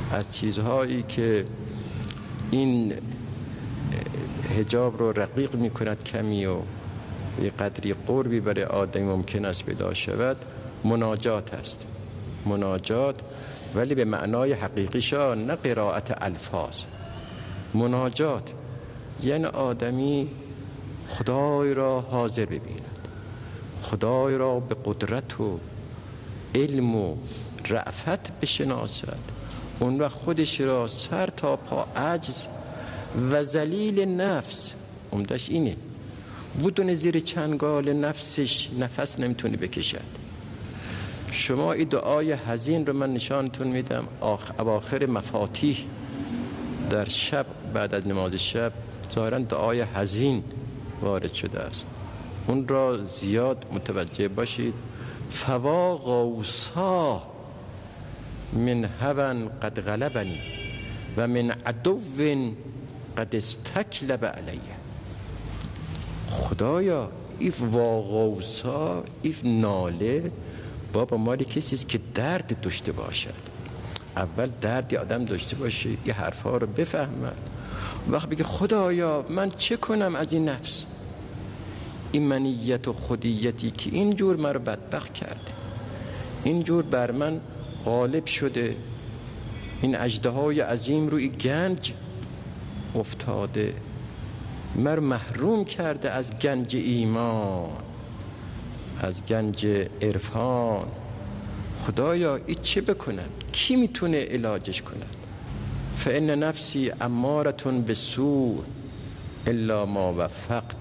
از چیزهایی که این حجاب رو رقیق می کند کمی و یه قدری قربی برای آدمی ممکن است پیدا شود، مناجات است. مناجات ولی به معنای حقیقیشا، نه قرائت الفاظ. مناجات یعنی آدمی خدای را حاضر ببیند، خدای را به قدرت و علم و رأفت بشناسد، اون وقت خودش را سر تا پا عجز و ذلیل نفس، عمدش اینه، بدون زیر چنگال نفسش نفس نمیتونه بکشد. شما این دعای حزین رو من نشانتون میدم، اواخر مفاتیح در شب بعد از نماز شب ظاهرا دعای حزین وارد شده است، اون را زیاد متوجه باشید. فوا غوصا من هوى قد غلبنی و من عدو قد استکلب علیه. خدایا ایف واغوسا، ایف ناله بابا مالی کسیست که درد داشته باشد. اول دردی آدم داشته باشه، یه حرفا رو بفهمد، وقت بگه خدایا من چه کنم از این نفس، این منیت و خودیتی که اینجور من رو بدبخت کرده، اینجور بر من غالب شده، این اژدهای عظیم روی گنج افتاده، من محروم کرده از گنج ایمان، از گنج عرفان. خدایا این چه بکنم؟ کی میتونه علاجش کنه؟ فإن نفسی امارة بالسوء الا ما وفقت،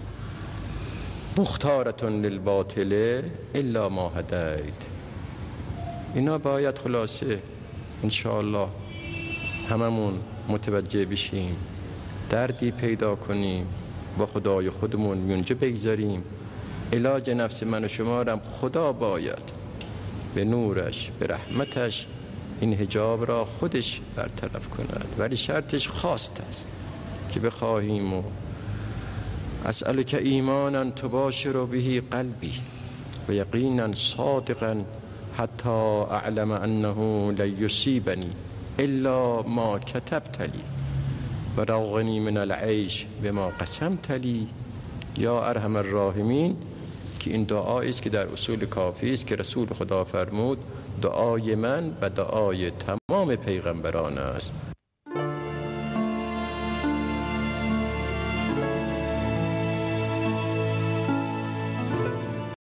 مختارة للباطل الا ما هدیت. اینا باید خلاصه انشاءالله هممون متوجه بشیم، دردی پیدا کنیم، با خدای خودمون میونجا بگذاریم. علاج نفس من و شما رم خدا باید به نورش به رحمتش این حجاب را خودش برطرف کند، ولی شرطش خواست است که بخواهیم. و اسألک ایمانا تباشر به قلبی و یقینا صادقا حتی اعلم انه لن یصیبنی الا ما کتبت لی و روغنی من العیش بما قسمت لی یا ارحم الراحمین، که این دعایی است که در اصول کافی است که رسول خدا فرمود دعای من و دعای تمام پیغمبران است.